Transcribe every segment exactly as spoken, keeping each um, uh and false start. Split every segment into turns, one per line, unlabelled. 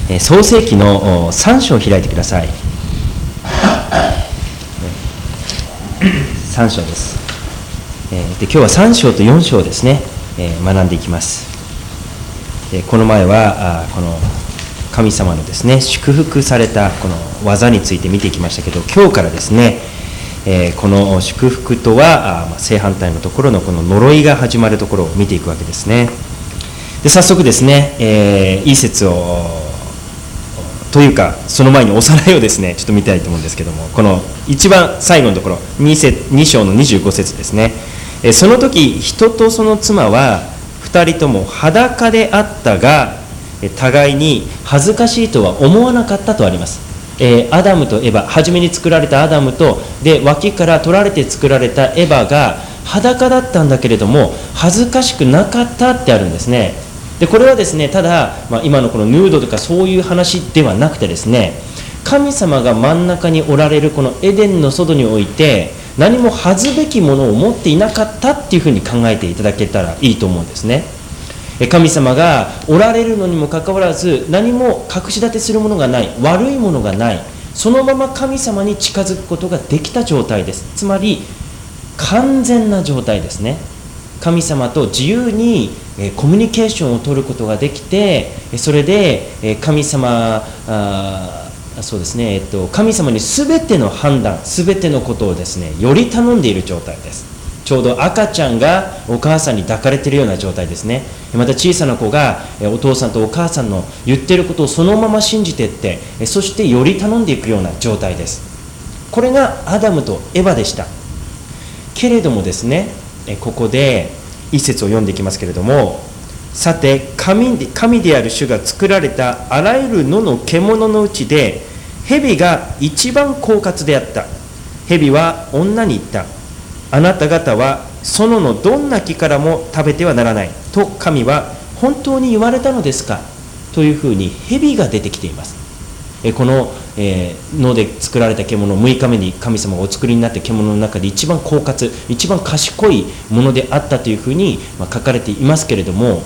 えー、創世記のさん章を開いてください。さん章です。えー、で今日はさん章とよん章ですね、えー、学んでいきます。でこの前はあこの神様のですね祝福されたこの技について見ていきましたけど、今日からですね、えー、この祝福とはあ、まあ、正反対のところのこの呪いが始まるところを見ていくわけですね。で早速ですね、えー、いい説をというかその前におさらいをですねちょっと見たいと思うんですけども、この一番最後のところ 2, 2章のにじゅうご節ですね。えー、その時人とその妻はふたりとも裸であったが互いに恥ずかしいとは思わなかったとあります。えー、アダムとエバ、初めに作られたアダムとで脇から取られて作られたエバが裸だったんだけれども恥ずかしくなかったってあるんですね。でこれはですねただ、まあ、今のこのヌードとかそういう話ではなくてですね、神様が真ん中におられるこのエデンの外において何も恥ずべきものを持っていなかったっていうふうに考えていただけたらいいと思うんですね。神様がおられるのにもかかわらず何も隠し立てするものがない、悪いものがない、そのまま神様に近づくことができた状態です。つまり完全な状態ですね。神様と自由にコミュニケーションを取ることができて、それで神様あそうですね、えっと、神様に全ての判断、全てのことをですねより頼んでいる状態です。ちょうど赤ちゃんがお母さんに抱かれているような状態ですね。また小さな子がお父さんとお母さんの言っていることをそのまま信じていって、そしてより頼んでいくような状態です。これがアダムとエバでした。けれどもですね、ここで一節を読んでいきますけれども、さて 神, で神である主が作られたあらゆる野の獣のうちで蛇が一番狡猾であった。蛇は女に言った。あなた方は園のどんな木からも食べてはならないと神は本当に言われたのですかというふうに蛇が出てきています。えこの、えー、野で作られた獣、むいかめに神様がお作りになった獣の中で一番狡猾、一番賢いものであったというふうに、まあ、書かれていますけれども、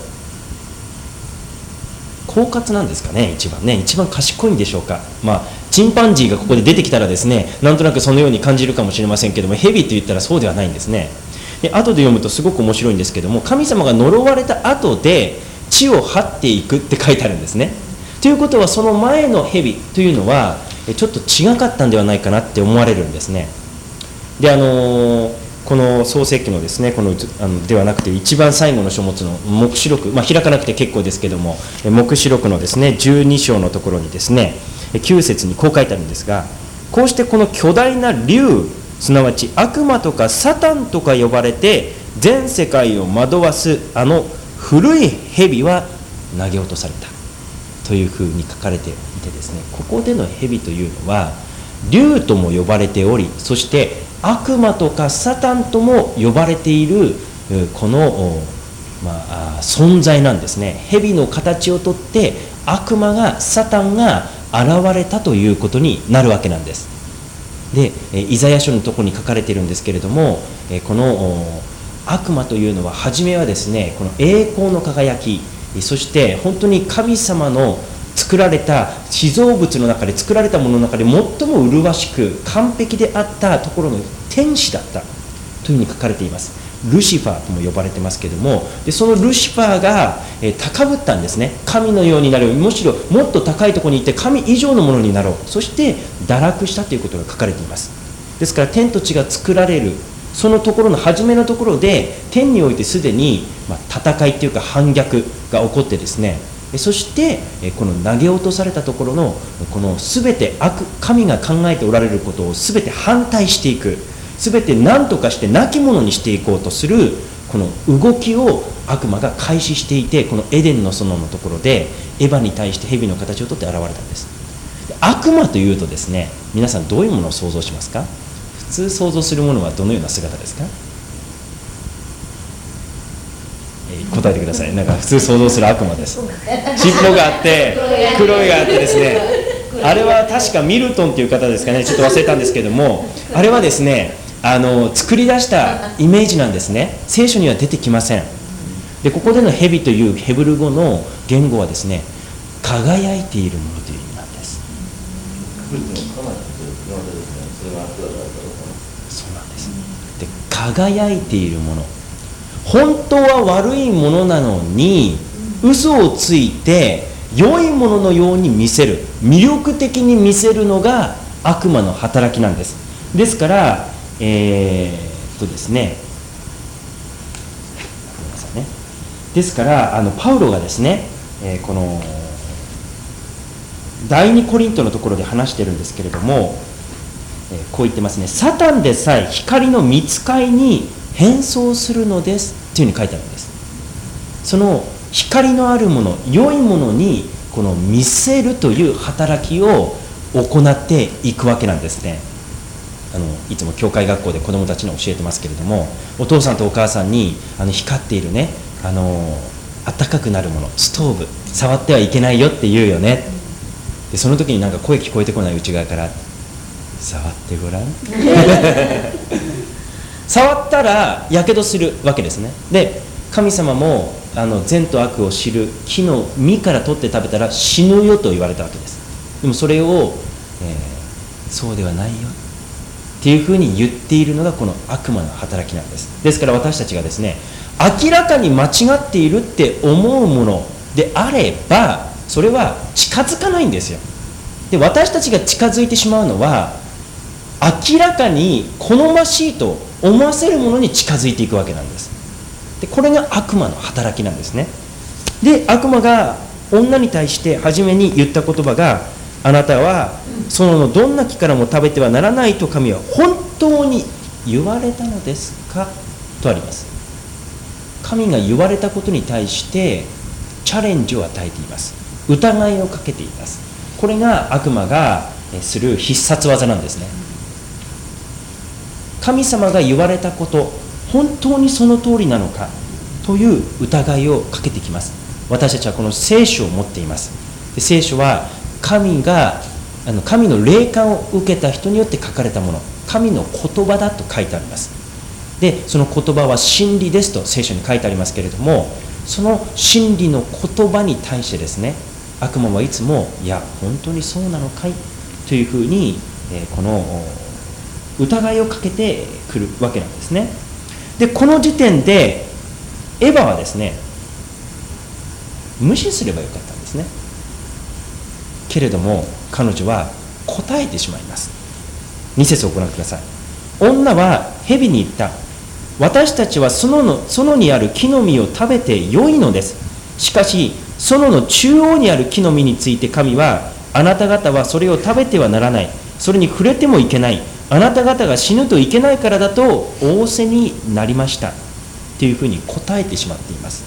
狡猾なんですかね、一番ね、一番賢いんでしょうか。まあチンパンジーがここで出てきたらですね、なんとなくそのように感じるかもしれませんけども、蛇と言ったらそうではないんですね。で後で読むとすごく面白いんですけども、神様が呪われた後で地を張っていくって書いてあるんですね。ということはその前の蛇というのはちょっと違かったんではないかなって思われるんですね。であのー、この創世記のですねこのあのではなくて一番最後の書物の黙示録、まあ、開かなくて結構ですけども黙示録のですねじゅうに章のところにですねきゅう節にこう書いてあるんですが、こうしてこの巨大な竜、すなわち悪魔とかサタンとか呼ばれて全世界を惑わすあの古い蛇は投げ落とされたというふうに書かれていてですね、ここでの蛇というのは竜とも呼ばれており、そして悪魔とかサタンとも呼ばれているこの、まあ、存在なんですね。蛇の形をとって悪魔がサタンが現れたということになるわけなんです。でイザヤ書のところに書かれているんですけれども、この悪魔というのは初めはですねこの栄光の輝き、そして本当に神様の作られた被造物の中で作られたものの中で最も麗しく完璧であったところの天使だったというふうに書かれています。ルシファーとも呼ばれてますけども、でそのルシファーが、えー、高ぶったんですね。神のようになる、むしろもっと高いところに行って神以上のものになろう、そして堕落したということが書かれています。ですから天と地が作られるそのところの初めのところで天においてすでに、まあ、戦いというか反逆が起こってですね、そしてこの投げ落とされたところのこの全て悪、神が考えておられることを全て反対していく、全て何とかして亡き者にしていこうとするこの動きを悪魔が開始していて、このエデンの園のところでエヴァに対して蛇の形をとって現れたんです。悪魔というとですね、皆さんどういうものを想像しますか？普通想像するものはどのような姿ですか？えー、答えてください。なんか普通想像する悪魔です。尻尾があって黒いがあってですね、あれは確かミルトンという方ですかね、ちょっと忘れたんですけども、あれはですねあの作り出したイメージなんですね。聖書には出てきません。でここでのヘビというヘブル語の言語はですね、 輝いているものという意味なんです。そうなんです。で、輝いているもの、本当は悪いものなのに嘘をついて良いもののように見せる、魅力的に見せるのが悪魔の働きなんです。ですから、えー、っとですねごめんなさいね。ですからあのパウロがですね、えー、この第二コリントのところで話しているんですけれども、えー、こう言ってますね。サタンでさえ光の御使いに変装するのですというふうに書いてあるんです。その光のあるもの、良いものにこの見せるという働きを行っていくわけなんですね。あのいつも教会学校で子どもたちに教えてますけれども、お父さんとお母さんにあの光っているね、あの暖かくなるもの、ストーブ触ってはいけないよって言うよね。でその時になんか声聞こえてこない、内側から触ってごらん触ったらやけどするわけですね。で神様もあの善と悪を知る木の実から取って食べたら死ぬよと言われたわけです。でもそれを、えー、そうではないよっていうふうに言っているのがこの悪魔の働きなんです。ですから私たちがですね、明らかに間違っているって思うものであればそれは近づかないんですよ。で私たちが近づいてしまうのは明らかに好ましいと思わせるものに近づいていくわけなんです。でこれが悪魔の働きなんですね。で悪魔が女に対して初めに言った言葉が、あなたはそのどんな木からも食べてはならないと神は本当に言われたのですかとあります。神が言われたことに対してチャレンジを与えています。疑いをかけています。これが悪魔がする必殺技なんですね。神様が言われたこと本当にその通りなのかという疑いをかけてきます。私たちはこの聖書を持っています。で聖書は神があの神の霊感を受けた人によって書かれたもの、神の言葉だと書いてあります。でその言葉は真理ですと聖書に書いてありますけれども、その真理の言葉に対してですね、悪魔はいつもいや本当にそうなのかいというふうに、えー、この疑いをかけてくるわけなんですね。でこの時点でエヴァはですね、無視すればよかったんですね。けれども彼女は答えてしまいます。に節をご覧ください。女は蛇に言った。私たちは園の、園にある木の実を食べて良いのです。しかし園の中央にある木の実について神は、あなた方はそれを食べてはならない、それに触れてもいけない、あなた方が死ぬといけないからだと仰せになりましたというふうに答えてしまっています。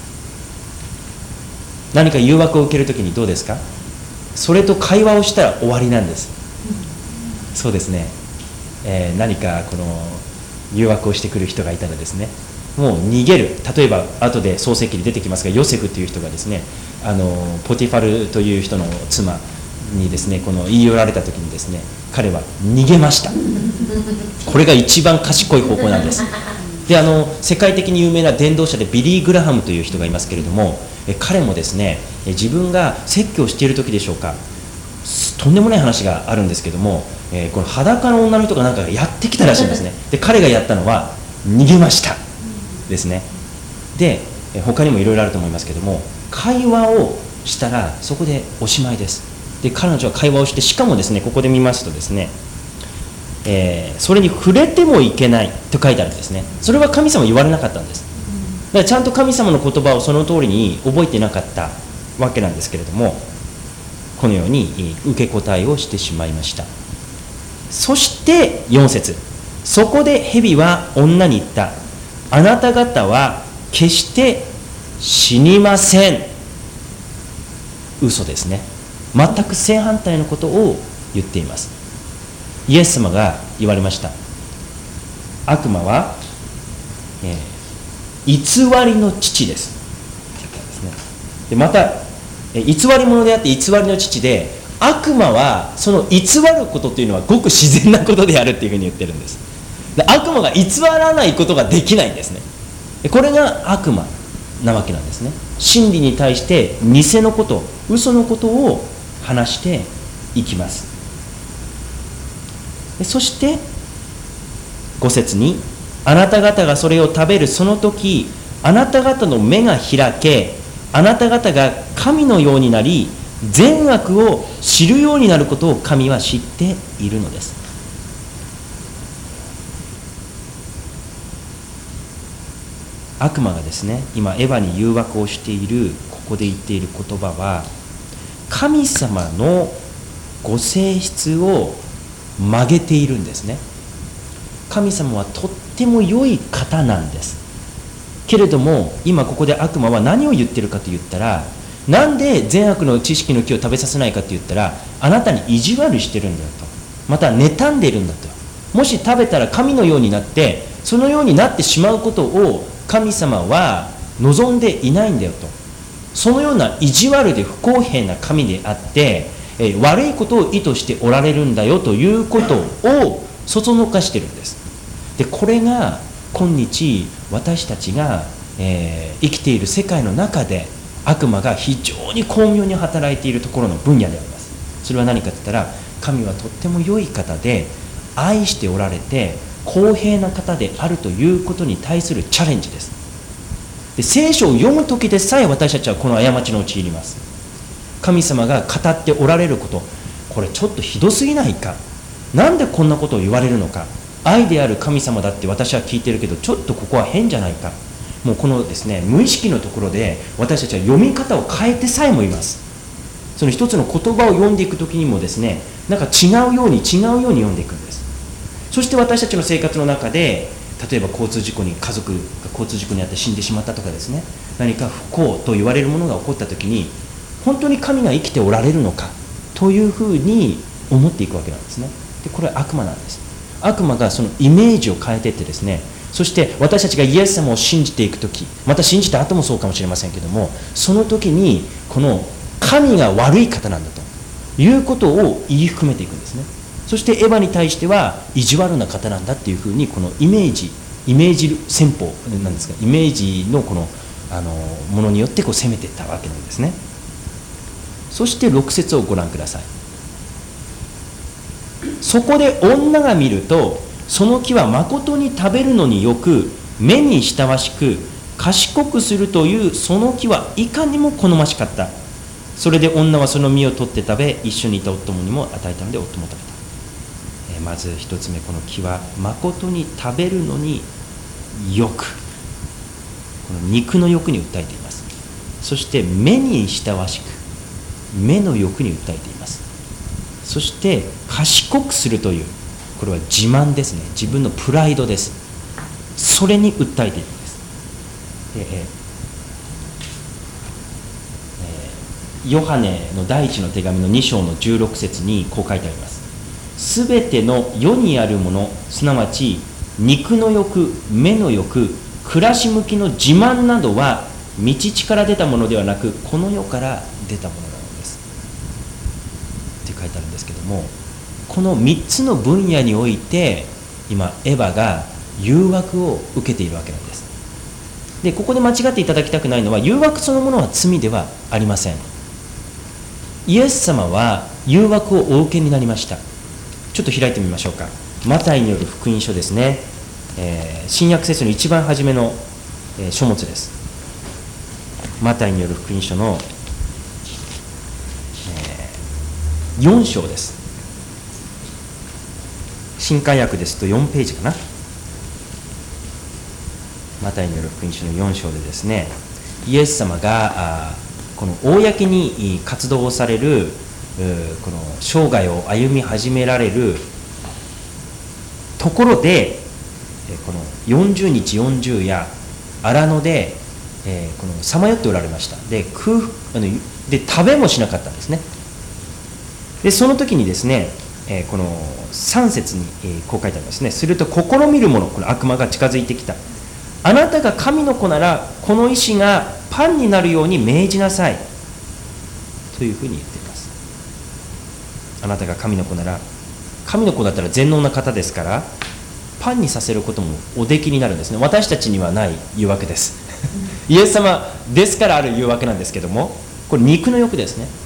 何か誘惑を受けるときにどうですか？それと会話をしたら終わりなんです。そうですね、えー、何かこの誘惑をしてくる人がいたらですね、もう逃げる。例えば後で創世記に出てきますが、ヨセフという人がですね、あのポティファルという人の妻にですね、この言い寄られた時にですね、彼は逃げました。これが一番賢い方法なんです。であの世界的に有名な伝道者でビリー・グラハムという人がいますけれども、え彼もですね、自分が説教している時でしょうか、とんでもない話があるんですけども、えー、この裸の女の人がなんかやってきたらしいんですね。で彼がやったのは逃げましたですね。で他にもいろいろあると思いますけども、会話をしたらそこでおしまいです。で彼女は会話をして、しかもですね、ここで見ますとですね、えー、それに触れてもいけないと書いてあるんですね。それは神様言われなかったんです。だからちゃんと神様の言葉をその通りに覚えてなかったわけなんですけれども、このように受け答えをしてしまいました。そしてよん節、そこで蛇は女に言った。あなた方は決して死にません。嘘ですね。全く正反対のことを言っています。イエス様が言われました。悪魔は、えー、偽りの父ですって言ったんですね。でまた偽り者であって偽りの父で、悪魔はその偽ることというのはごく自然なことであるっていうふうに言ってるんです。で悪魔が偽らないことができないんですね。でこれが悪魔なわけなんですね。真理に対して偽のこと、 嘘のことを話していきます。そしてご節に、あなた方がそれを食べるその時、あなた方の目が開け、あなた方が神のようになり、善悪を知るようになることを神は知っているのです。悪魔がですね、今エヴァに誘惑をしている、ここで言っている言葉は、神様のご性質を曲げているんですね。神様はとっても良い方なんです。けれども今ここで悪魔は何を言ってるかと言ったら、なんで善悪の知識の木を食べさせないかと言ったら、あなたに意地悪してるんだよと、また妬んでいるんだと。もし食べたら神のようになって、そのようになってしまうことを神様は望んでいないんだよと。そのような意地悪で不公平な神であって、えー、悪いことを意図しておられるんだよということをそそのかしてるんです。でこれが今日私たちが、えー、生きている世界の中で悪魔が非常に巧妙に働いているところの分野であります。それは何かと言ったら、神はとっても良い方で愛しておられて公平な方であるということに対するチャレンジです。で聖書を読む時でさえ私たちはこの過ちに陥ります。神様が語っておられること、これちょっとひどすぎないか、なんでこんなことを言われるのか、愛である神様だって私は聞いてるけど、ちょっとここは変じゃないか、もうこのですね無意識のところで私たちは読み方を変えてさえもいます。その一つの言葉を読んでいく時にもですね、なんか違うように違うように読んでいくんです。そして私たちの生活の中で、例えば交通事故に家族が交通事故にあって死んでしまったとかですね、何か不幸と言われるものが起こった時に、本当に神が生きておられるのかというふうに思っていくわけなんですね。でこれは悪魔なんです。悪魔がそのイメージを変えていってですね、そして私たちがイエス様を信じていく時、また信じた後もそうかもしれませんけども、その時にこの神が悪い方なんだということを言い含めていくんですね。そしてエヴァに対しては意地悪な方なんだっていうふうに、このイメージイメージ戦法なんですか、イメージのこのあのものによってこう攻めていったわけなんですね。そしてろく節をご覧ください。そこで女が見ると、その木はまことに食べるのによく、目に親わしく賢くするというその木はいかにも好ましかった。それで女はその実を取って食べ、一緒にいた夫にも与えたので夫も食べた。えまず一つ目、この木はまことに食べるのによく、この肉の欲に訴えています。そして目に親わしく、目の欲に訴えています。そして賢くするという、これは自慢ですね。自分のプライドです。それに訴えているんです。でえー、ヨハネの第一の手紙のに章のじゅうろく節にこう書いてあります。すべての世にあるもの、すなわち肉の欲、目の欲、暮らし向きの自慢などは御父から出たものではなく、この世から出たものなのですって書いてあるんですけども、このみっつの分野において今エヴァが誘惑を受けているわけなんです。でここで間違っていただきたくないのは、誘惑そのものは罪ではありません。イエス様は誘惑をお受けになりました。ちょっと開いてみましょうか。マタイによる福音書ですね、えー、新約聖書の一番初めの、えー、書物です。マタイによる福音書の、えー、よん章です。新海訳ですとよんページかな。マタイによる福音書のよん章でですね、イエス様がこの公に活動をされるこの生涯を歩み始められるところで、このよんじゅうにちよんじゅう夜荒野でこのさまよっておられました。で空あので食べもしなかったんですね。でその時にですね、このさん節にこう書いてありますね。すると試みる者、この悪魔が近づいてきた。あなたが神の子ならこの石がパンになるように命じなさいというふうに言っています。あなたが神の子なら、神の子だったら全能な方ですから、パンにさせることもおできになるんですね。私たちにはない誘惑ですイエス様ですからある誘惑なんですけども、これ肉の欲ですね。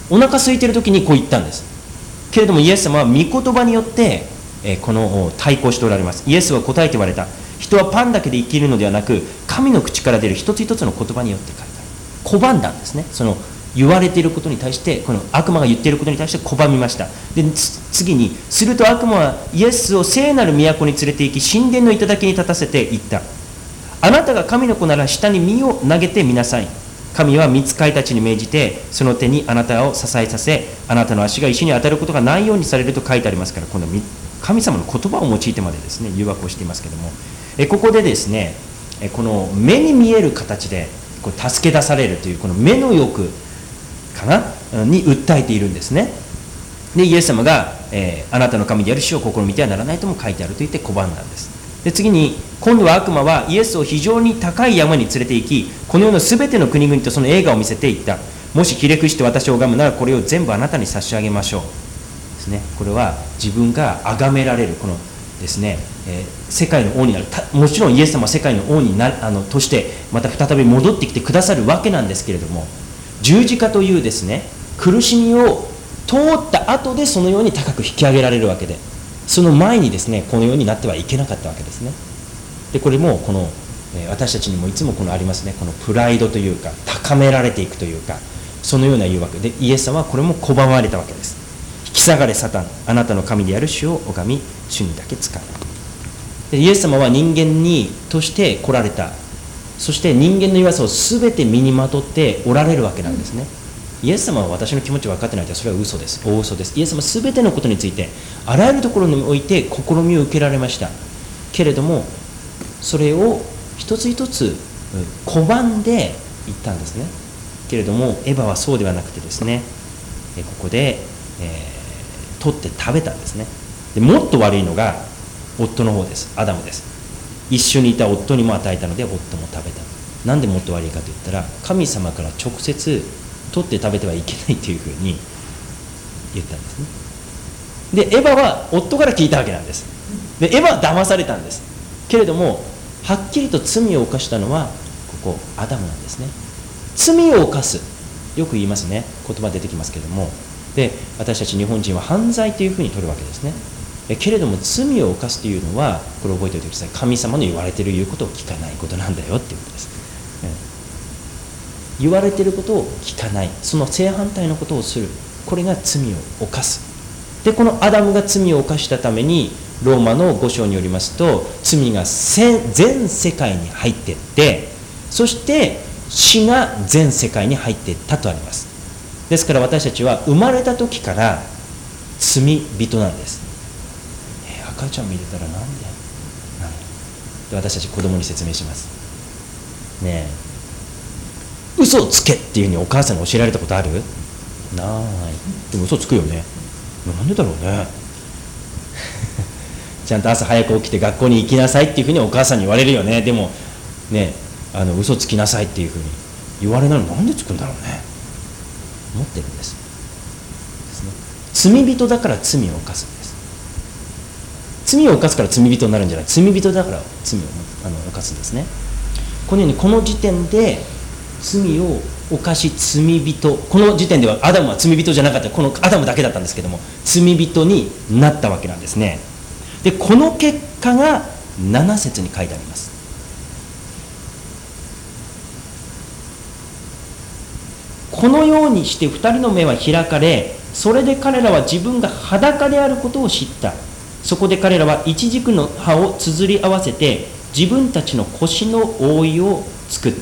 お腹空いてる時にこう言ったんです。けれどもイエス様は御言葉によって、えー、この対抗しておられます。イエスは答えて言われた。人はパンだけで生きるのではなく、神の口から出る一つ一つの言葉によって書いてある。拒んだんですね。その言われていることに対して、この悪魔が言っていることに対して拒みました。で次に、すると悪魔はイエスを聖なる都に連れて行き、神殿の頂に立たせて言った。あなたが神の子なら下に身を投げてみなさい。神は御使いたちに命じて、その手にあなたを支えさせ、あなたの足が石に当たることがないようにされると書いてありますから、この神様の言葉を用いてまでですね、誘惑をしていますけれども、えここでですね、この目に見える形でこう助け出されるという、この目の欲かなに訴えているんですね。でイエス様が、えー、あなたの神である主を試みてはならないとも書いてあると言って拒んだんです。で次に、今度は悪魔はイエスを非常に高い山に連れて行き、この世のすべての国々とその栄華を見せていった。もしひれ伏して私を拝むなら、これを全部あなたに差し上げましょうですね。これは自分が崇められる、このですね、えー、世界の王になる。もちろんイエス様は世界の王になるあのとしてまた再び戻ってきてくださるわけなんですけれども、十字架というですね、苦しみを通った後でそのように高く引き上げられるわけで、その前にですね、このようになってはいけなかったわけですね。でこれもこの、えー、私たちにもいつもこのありますね、このプライドというか、高められていくというか、そのような誘惑で、イエス様はこれも拒まれたわけです。引き下がれサタン、あなたの神である主を拝み、主にだけ仕え。でイエス様は人間にとして来られた。そして人間の弱さを全て身にまとっておられるわけなんですね。イエス様は私の気持ちを分かってないと、それは嘘です。大嘘です。イエス様は全てのことについて、あらゆるところにおいて試みを受けられました。けれども、それを一つ一つ拒んでいったんですね。けれども、エヴァはそうではなくてですね、ここで、えー、取って食べたんですね。でもっと悪いのが夫の方です。アダムです。一緒にいた夫にも与えたので、夫も食べた。なんでもっと悪いかと言ったら、神様から直接取って食べてはいけないというふうに言ったんですね。でエヴァは夫から聞いたわけなんです。でエヴァは騙されたんです。けれども、はっきりと罪を犯したのはここアダムなんですね。罪を犯す、よく言いますね、言葉出てきますけれども、で私たち日本人は犯罪というふうに取るわけですね。えけれども、罪を犯すというのは、これ覚えておいてください。神様の言われている言うことを聞かないことなんだよっていうことです。言われていることを聞かない、その正反対のことをする、これが罪を犯す。でこのアダムが罪を犯したために、ローマのご章によりますと、罪が全世界に入っていって、そして死が全世界に入っていったとあります。ですから私たちは生まれた時から罪人なんです。えー、赤ちゃん見てたらなんでなんで私たち子供に説明しますね。え嘘をつけっていうふうにお母さんに教えられたことある？ない。でも嘘つくよね。なんでだろうねちゃんと朝早く起きて学校に行きなさいっていうふうにお母さんに言われるよね。でもね、あの嘘つきなさいっていうふうに言われないのなんでつくんだろうね。思ってるんですですね。罪人だから罪を犯すんです。罪を犯すから罪人になるんじゃない、罪人だから罪をあの犯すんですね。このようにこの時点で罪を犯し罪人、この時点ではアダムは罪人じゃなかった、このアダムだけだったんですけども、罪人になったわけなんですね。でこの結果がなな節に書いてあります。このようにしてふたりの目は開かれ、それで彼らは自分が裸であることを知った。そこで彼らはイチジクの葉を綴り合わせて自分たちの腰の覆いを作った。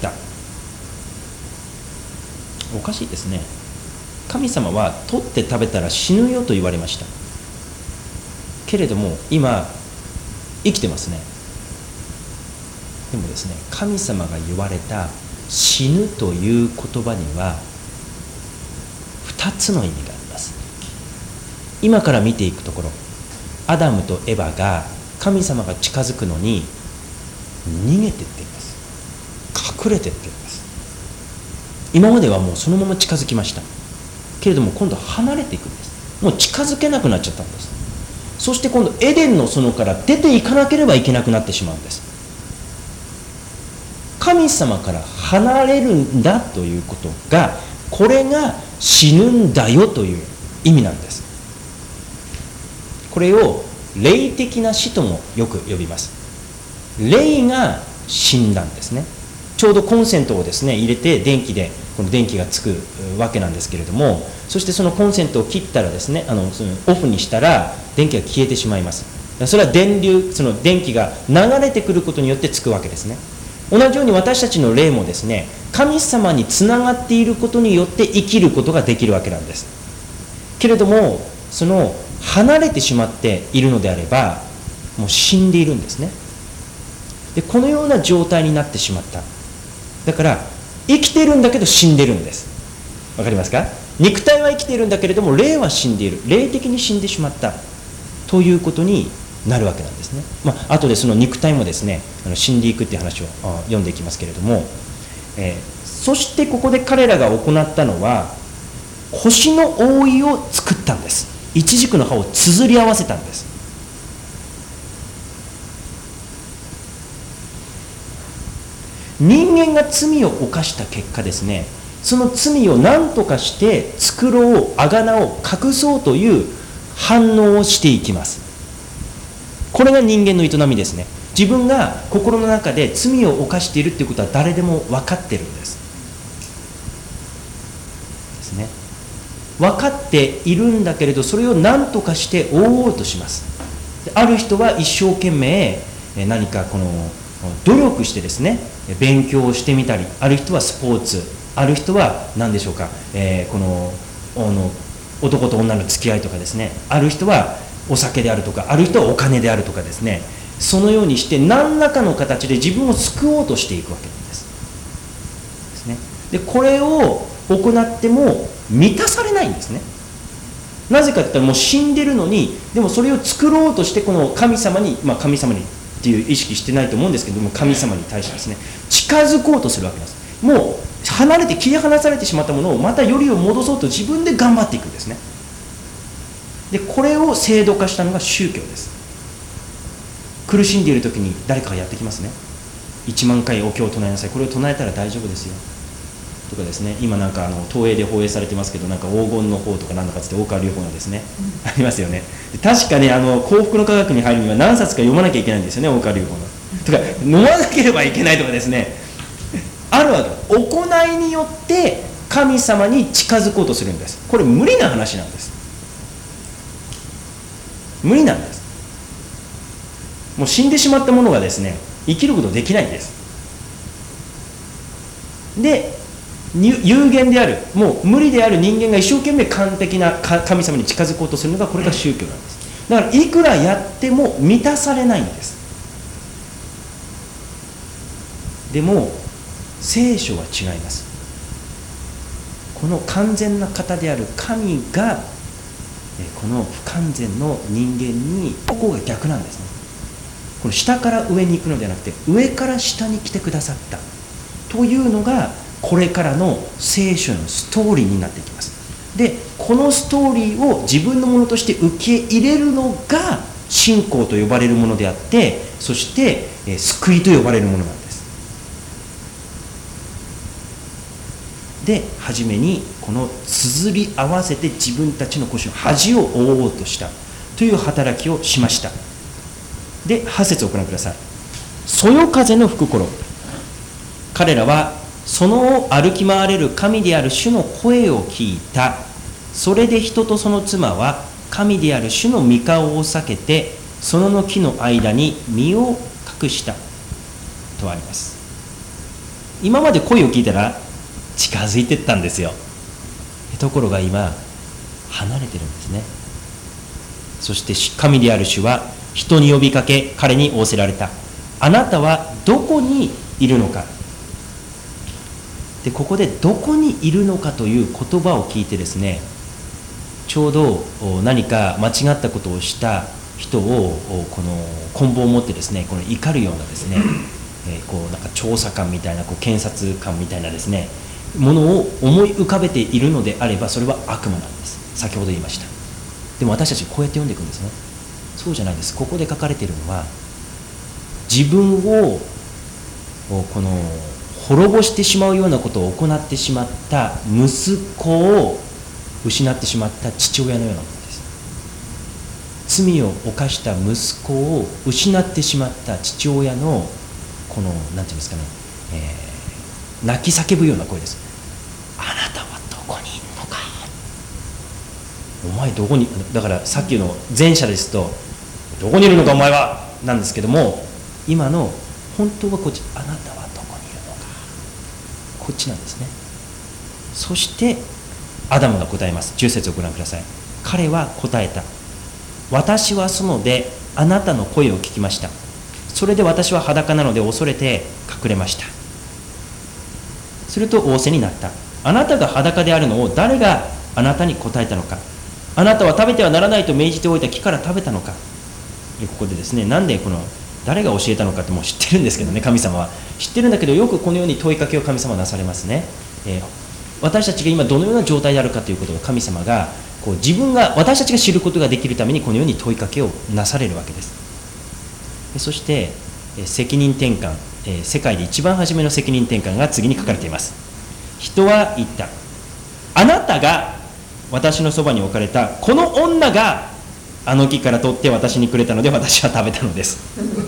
おかしいですね。神様は取って食べたら死ぬよと言われました。けれども今生きてますね。でもですね、神様が言われた死ぬという言葉にはふたつの意味があります。今から見ていくところ、アダムとエバが神様が近づくのに逃げていっています。隠れていっています。今まではもうそのまま近づきました。けれども今度は離れていくんです。もう近づけなくなっちゃったんです。そして今度エデンの園から出ていかなければいけなくなってしまうんです。神様から離れるんだということがこれが死ぬんだよという意味なんです。これを霊的な死ともよく呼びます。霊が死んだんですね。ちょうどコンセントをですね入れて電気でこの電気がつくわけなんですけれども、そしてそのコンセントを切ったらですね、あのそのオフにしたら電気が消えてしまいます。それは電流、その電気が流れてくることによってつくわけですね。同じように私たちの霊もですね、神様につながっていることによって生きることができるわけなんです。けれども、その離れてしまっているのであれば、もう死んでいるんですね。で、このような状態になってしまった。だから生きているんだけど死んでるんです。わかりますか？肉体は生きているんだけれども霊は死んでいる、霊的に死んでしまったということになるわけなんですね。まあ後でその肉体もですね、あの死んでいくっていう話を読んでいきますけれども、えー、そしてここで彼らが行ったのは腰の覆いを作ったんです。一軸の葉を綴り合わせたんです。人間が罪を犯した結果ですね、その罪を何とかして繕おう、あがなおう、隠そうという反応をしていきます。これが人間の営みですね。自分が心の中で罪を犯しているということは誰でも分かっているんです。ですね。分かっているんだけれど、それを何とかして覆おうとします。ある人は一生懸命何かこの努力してですね、勉強をしてみたり、ある人はスポーツ、ある人は何でしょうか、えー、このあの男と女の付き合いとかですね、ある人はお酒であるとか、ある人はお金であるとかですね、そのようにして何らかの形で自分を救おうとしていくわけなんです。ですね。で、これを行っても満たされないんですね。なぜかといったらもう死んでるのに、でもそれを作ろうとしてこの神様に、まあ神様にっていう意識してないと思うんですけども、神様に対してですね、近づこうとするわけです。もう離れて切り離されてしまったものをまたよりを戻そうと自分で頑張っていくんですね。で、これを制度化したのが宗教です。苦しんでいる時に誰かがやってきますね。いちまんかいお経を唱えなさい、これを唱えたら大丈夫ですよとかですね、今なんかあの東映で放映されてますけど、なんか黄金の法とかなんだかつって大川隆法のですね、うん、ありますよね。確かね、あの幸福の科学に入るには何冊か読まなきゃいけないんですよね、大川隆法のとか飲まなければいけないとかですね、あるわけ。行いによって神様に近づこうとするんです。これ無理な話なんです。無理なんです。もう死んでしまったものがですね、生きることできないんです。で、有限である、もう無理である人間が一生懸命完璧な神様に近づこうとするのがこれが宗教なんです。だからいくらやっても満たされないんです。でも聖書は違います。この完全な方である神がこの不完全の人間に、ここが逆なんですね。この下から上に行くのではなくて、上から下に来てくださったというのがこれからの聖書のストーリーになっていきます。で、このストーリーを自分のものとして受け入れるのが信仰と呼ばれるものであって、そして、えー、救いと呼ばれるものなんです。で、初めにこの綴り合わせて自分たちの腰の恥を覆おうとしたという働きをしました。で、はち節をご覧ください。そよ風の吹く頃、彼らはその歩き回れる神である主の声を聞いた。それで人とその妻は神である主の御顔を避けて、その木の間に身を隠したとあります。今まで声を聞いたら近づいていったんですよ。ところが今離れてるんですね。そして神である主は人に呼びかけ、彼に仰せられた。あなたはどこにいるのか。で、ここでどこにいるのかという言葉を聞いてですね、ちょうど何か間違ったことをした人をこの棍棒を持ってですね、この怒るようなですね、えー、こうなんか調査官みたいな、こう検察官みたいなですねものを思い浮かべているのであれば、それは悪魔なんです。先ほど言いました。でも私たちこうやって読んでいくんですね。そうじゃないです。ここで書かれているのは、自分をこの滅ぼしてしまうようなことを行ってしまった息子を失ってしまった父親のようなものです。罪を犯した息子を失ってしまった父親のこの何て言うんですかね、えー、泣き叫ぶような声です。あなたはどこにいるのか、お前どこに、だからさっきの前者ですとどこにいるのかお前はなんですけども、今の本当はこっち、あなたはどこにいるのか、こっちなんですね。そしてアダムが答えます。じゅっ節をご覧ください。彼は答えた。私は園であなたの声を聞きました。それで私は裸なので恐れて隠れました。すると仰せになった。あなたが裸であるのを誰があなたに答えたのか。あなたは食べてはならないと命じておいた木から食べたのか。でここでですね、なんでこの誰が教えたのかってもう知ってるんですけどね、神様は知ってるんだけど、よくこのように問いかけを神様はなされますね。えー、私たちが今どのような状態であるかということを神様がこう自分が私たちが知ることができるためにこのように問いかけをなされるわけです。でそして、えー、責任転換、えー、世界で一番初めの責任転換が次に書かれています。人は言った。あなたが私のそばに置かれたこの女があの木から取って私にくれたので私は食べたのです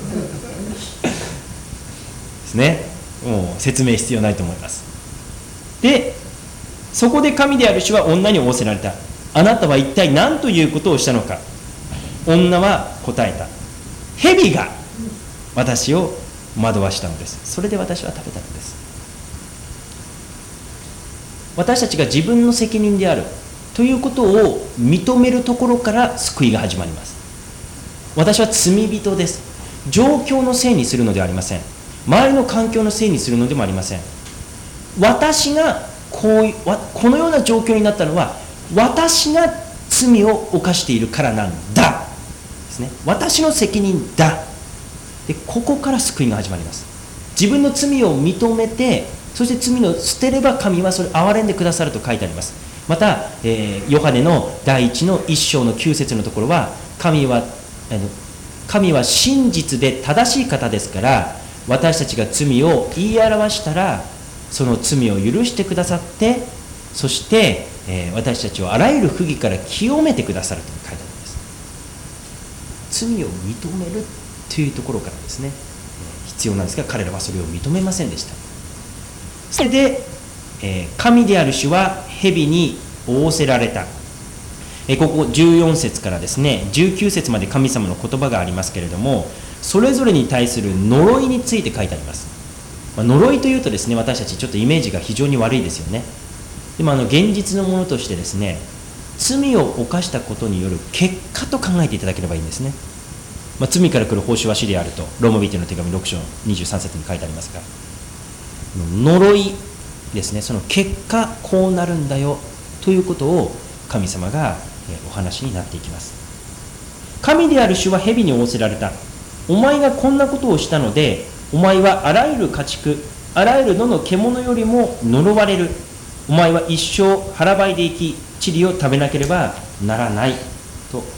ですね。もう説明必要ないと思います。でそこで神である主は女に仰せられた。あなたは一体何ということをしたのか。女は答えた。蛇が私を惑わしたのです。それで私は食べたのです。私たちが自分の責任であるということを認めるところから救いが始まります。私は罪人です。状況のせいにするのではありません。周りの環境のせいにするのでもありません。私がこういうこのような状況になったのは私が罪を犯しているからなんだですね。私の責任だ。でここから救いが始まります。自分の罪を認めて、そして罪を捨てれば神はそれを憐れんでくださると書いてあります。また、えー、ヨハネの第一の一章のきゅう節のところは、神はあの神は真実で正しい方ですから、私たちが罪を言い表したらその罪を許してくださって、そして、えー、私たちをあらゆる不義から清めてくださると書いてあるんです。罪を認めるというところからですね、えー、必要なんですが、彼らはそれを認めませんでした。それで、えー、神である主は蛇に仰せられた。えー、ここじゅうよん節からですねじゅうきゅう節まで神様の言葉がありますけれども、それぞれに対する呪いについて書いてあります。まあ、呪いというとですね、私たちちょっとイメージが非常に悪いですよね。でもあの現実のものとしてですね、罪を犯したことによる結果と考えていただければいいんですね。まあ、罪から来る報酬は死であるとローマ人への手紙ろく章にじゅうさん節に書いてありますが、呪いですね、その結果こうなるんだよということを神様がお話になっていきます。神である主は蛇に仰せられた。お前がこんなことをしたので、お前はあらゆる家畜、あらゆる野の獣よりも呪われる。お前は一生腹ばいで生き、塵を食べなければならないと言います。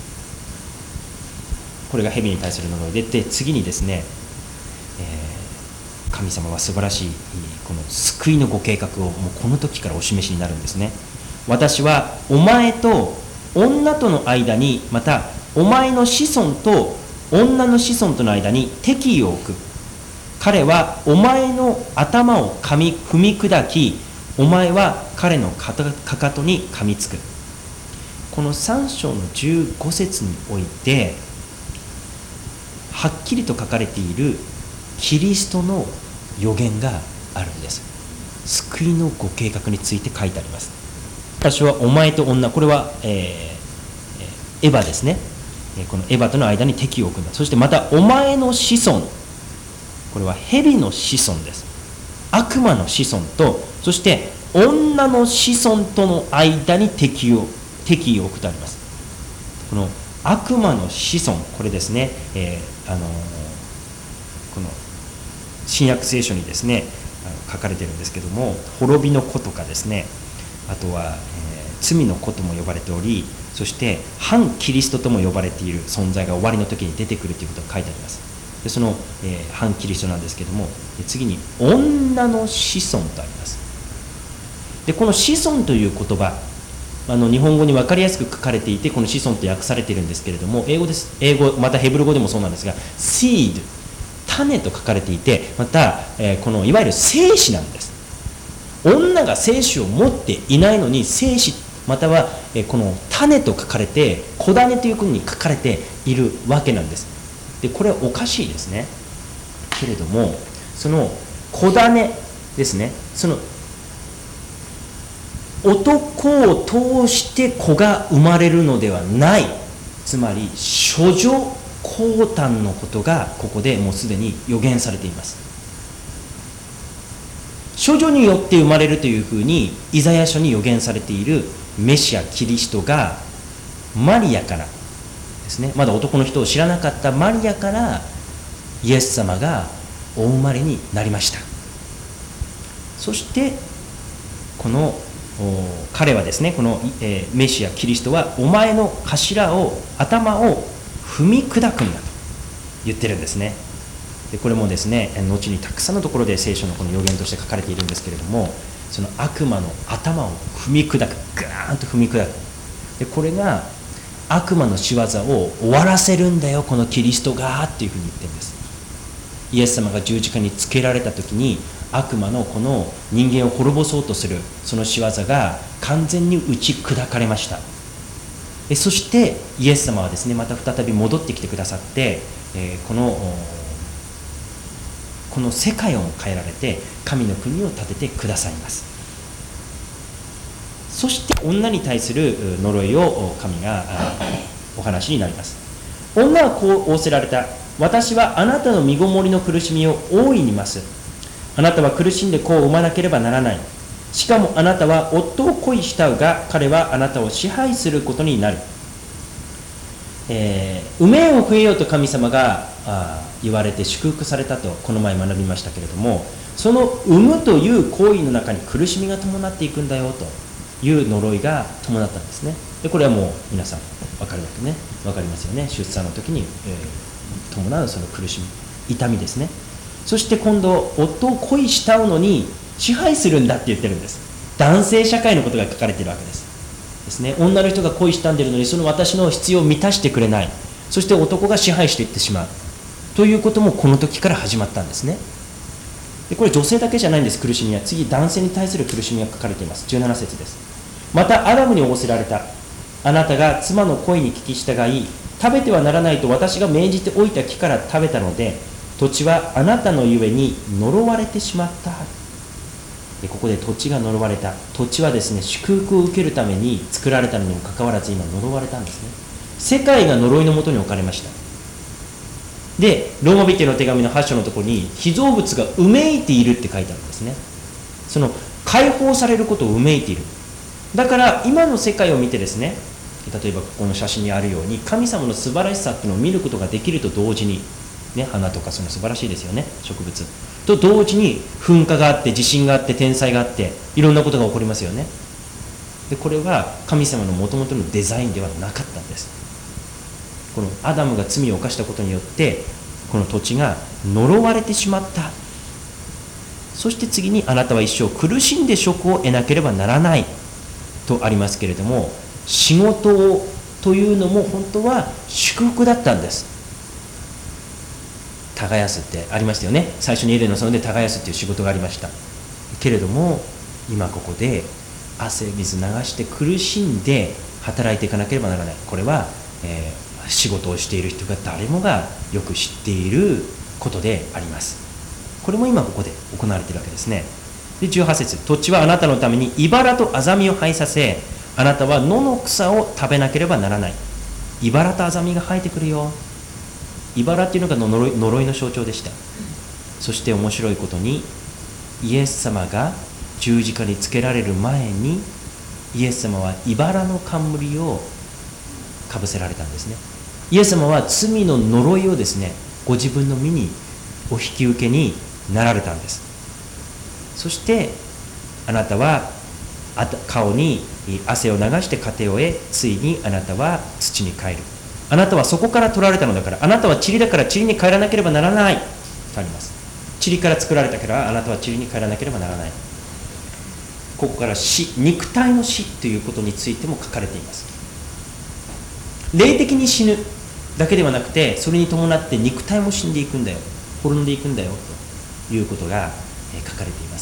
これが蛇に対する呪いで、で次にですね、えー、神様は素晴らしいこの救いのご計画をもうこの時からお示しになるんですね。私はお前と女との間に、またお前の子孫と女の子孫との間に敵意を置く。彼はお前の頭を噛み踏み砕き、お前は彼のかかとに噛みつく。このさん章のじゅうご節においてはっきりと書かれているキリストの予言があるんです。救いのご計画について書いてあります。私はお前と女、これは、えー、エヴァですね。このエヴァとの間に敵を置くんだ。そしてまたお前の子孫、これは蛇の子孫です。悪魔の子孫と、そして女の子孫との間に敵を敵意を置くとあります。この悪魔の子孫、これですね、えーあのー、この新約聖書にですね書かれているんですけども、滅びの子とかですね、あとは、えー、罪の子とも呼ばれており、そして反キリストとも呼ばれている存在が終わりの時に出てくるということが書いてあります。 でその、えー、反キリストなんですけども、次に女の子孫とあります。でこの子孫という言葉、あの日本語に分かりやすく書かれていて、この子孫と訳されているんですけれども、英語です。英語、またヘブル語でもそうなんですが、seed、種と書かれていて、また、えー、このいわゆる精子なんです。女が精子を持っていないのに、精子または、えー、この種と書かれて、子種というふうに書かれているわけなんです。でこれはおかしいですね。けれども、その子種ですね、その男を通して子が生まれるのではない、つまり処女降誕のことがここでもうすでに予言されています。処女によって生まれるというふうにイザヤ書に予言されているメシアキリストがマリアからですね、まだ男の人を知らなかったマリアからイエス様がお生まれになりました。そしてこの彼はですね、この、えー、メシアキリストはお前の頭を頭を踏み砕くんだと言ってるんですね。でこれもですね、後にたくさんのところで聖書のこの予言として書かれているんですけれども、その悪魔の頭を踏み砕く、ガーンと踏み砕く。でこれが悪魔の仕業を終わらせるんだよ、このキリストがっていうふうに言ってるんです。イエス様が十字架につけられた時に、悪魔のこの人間を滅ぼそうとするその仕業が完全に打ち砕かれました。えそしてイエス様はですね、また再び戻ってきてくださって、えー、このこの世界を変えられて神の国を建ててくださいます。そして女に対する呪いを神がお話になります。女はこう仰せられた。私はあなたの身ごもりの苦しみを大いに増す。あなたは苦しんで子を産まなければならない。しかもあなたは夫を恋したうが、彼はあなたを支配することになる。えー、産めを増えようと神様があ言われて祝福されたとこの前学びましたけれども、その産むという行為の中に苦しみが伴っていくんだよという呪いが伴ったんですね。でこれはもう皆さん分かるわけね、分かりますよね。出産の時に、えー、伴うその苦しみ、痛みですね。そして今度夫を恋したうのに支配するんだって言ってるんです。男性社会のことが書かれているわけですですね。女の人が恋したんでるのに、その私の必要を満たしてくれない、そして男が支配していってしまうということもこの時から始まったんですね。でこれ女性だけじゃないんです。苦しみは次男性に対する苦しみが書かれています。じゅうなな節です。またアダムに仰せられた。あなたが妻の声に聞き従い、食べてはならないと私が命じておいた木から食べたので、土地はあなたのゆえに呪われてしまった。でここで土地が呪われた。土地はですね、祝福を受けるために作られたのにもかかわらず今呪われたんですね。世界が呪いのもとに置かれました。でローマ人の手紙のはち章のところに、被造物がうめいているって書いてあるんですね。その解放されることをうめいている。だから今の世界を見てですね、例えばここの写真にあるように神様の素晴らしさっていうのを見ることができると同時に、ね、花とかその素晴らしいですよね、植物と同時に噴火があって地震があって天災があっていろんなことが起こりますよね。でこれは神様のもともとのデザインではなかったんです。このアダムが罪を犯したことによってこの土地が呪われてしまった。そして次にあなたは一生苦しんで職を得なければならないとありますけれども、仕事をというのも本当は祝福だったんです。耕すってありましたよね。最初にエデンの園で耕すっていう仕事がありました。けれども今ここで汗水流して苦しんで働いていかなければならない。これは、えー、仕事をしている人が誰もがよく知っていることであります。これも今ここで行われているわけですね。でじゅうはち節、土地はあなたのために茨とアザミを生えさせ、あなたは野の草を食べなければならない。茨とアザミが生えてくるよ。茨っていうのが呪い、呪いの象徴でした。そして面白いことに、イエス様が十字架につけられる前にイエス様は茨の冠をかぶせられたんですね。イエス様は罪の呪いをですね、ご自分の身にお引き受けになられたんです。そしてあなたは顔に汗を流して糧を得、ついにあなたは土に帰る。 あなたはそこから取られたのだから、あなたは塵だから塵に帰らなければならないとあります。塵から作られたからあなたは塵に帰らなければならない。ここから死、肉体の死ということについても書かれています。霊的に死ぬだけではなくて、それに伴って肉体も死んでいくんだよ、滅んでいくんだよということが書かれています。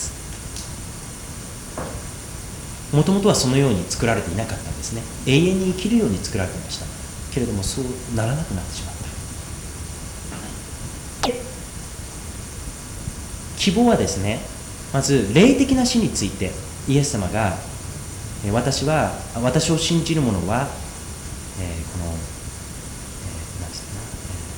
もともとはそのように作られていなかったんですね。永遠に生きるように作られていましたけれども、そうならなくなってしまった。希望はですね、まず霊的な死についてイエス様が、私は私を信じる者は、えー、この、えー、なんですかね、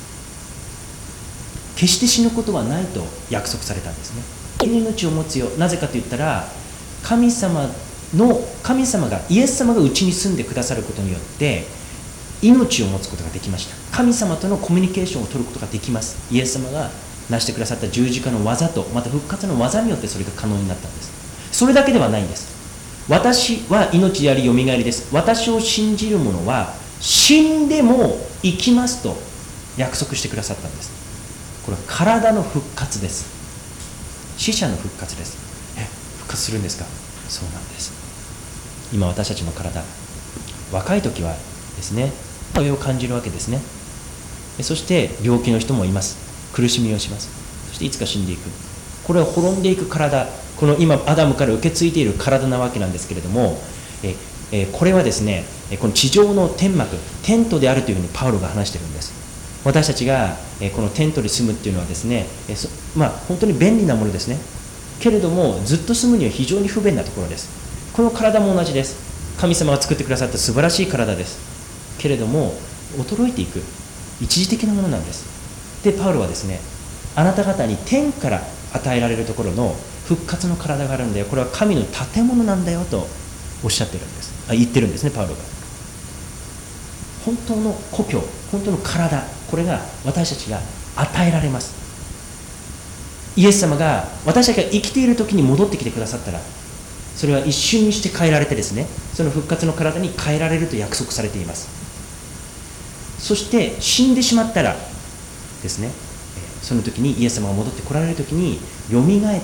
えー、決して死ぬことはないと約束されたんですね。命を持つよ。なぜかと言ったら、神様の神様がイエス様がうちに住んでくださることによって命を持つことができました。神様とのコミュニケーションを取ることができます。イエス様が成してくださった十字架の技と、また復活の技によってそれが可能になったんです。それだけではないんです。私は命でありよみがえりです。私を信じる者は死んでも生きますと約束してくださったんです。これは体の復活です。死者の復活です。え、復活するんですか？そうなんです。今私たちの体、若い時はですね、上を感じるわけですね。そして病気の人もいます。苦しみをします。そしていつか死んでいく。これは滅んでいく体、この今アダムから受け継いでいる体なわけなんですけれども、ええこれはですね、この地上の天幕、テントであるというふうにパウロが話しているんです。私たちがこのテントに住むっていうのはですね、まあ本当に便利なものですね。けれどもずっと住むには非常に不便なところです。この体も同じです。神様が作ってくださった素晴らしい体です。けれども衰えていく一時的なものなんです。でパウロはですね、あなた方に天から与えられるところの復活の体があるんだよ、これは神の建物なんだよとおっしゃってるんです。あ、言ってるんですね、パウロが。本当の故郷、本当の体、これが私たちが与えられます。イエス様が私たちが生きている時に戻ってきてくださったら、それは一瞬にして変えられてですね、その復活の体に変えられると約束されています。そして死んでしまったらですね、その時にイエス様が戻ってこられる時によみがえって、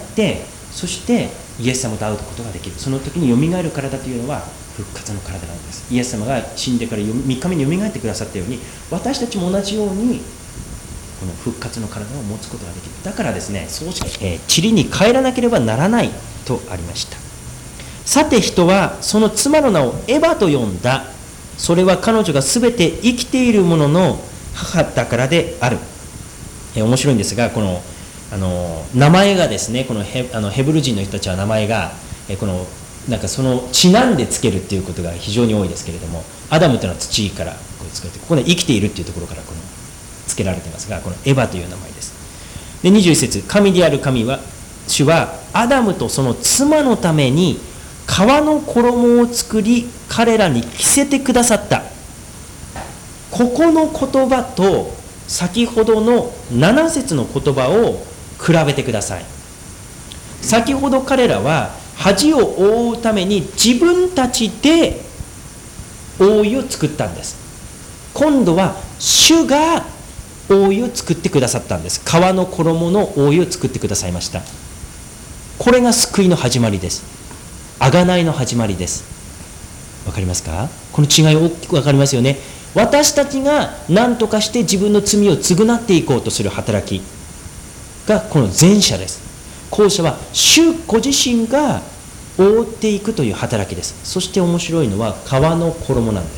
そしてイエス様と会うことができる。その時によみがえる体というのは復活の体なんです。イエス様が死んでからみっかめによみがえってくださったように、私たちも同じようにこの復活の体を持つことができる。だからですね、そうし、えー、塵に帰らなければならないとありました。さて人はその妻の名をエバと呼んだ。それは彼女がすべて生きている者の母だからである。えー、面白いんですが、このあの名前がですね、この ヘ, あのヘブル人の人たちは名前が、えー、このなんかそのちなんでつけるっていうことが非常に多いですけれども、アダムというのは土からこうつけて、ここで生きているっていうところからこのつけられていますが、このエバという名前です。でにじゅういっ節、神である神は主はアダムとその妻のために革の衣を作り彼らに着せてくださった。ここの言葉と先ほどのなな節の言葉を比べてください。先ほど彼らは恥を覆うために自分たちで覆いを作ったんです。今度は主が覆いを作ってくださったんです。革の衣の覆いを作ってくださいました。これが救いの始まりです。贖いの始まりです。わかりますか？この違い大きくわかりますよね。私たちが何とかして自分の罪を償っていこうとする働きがこの前者です。後者は主ご自身が覆っていくという働きです。そして面白いのは革の衣なんです。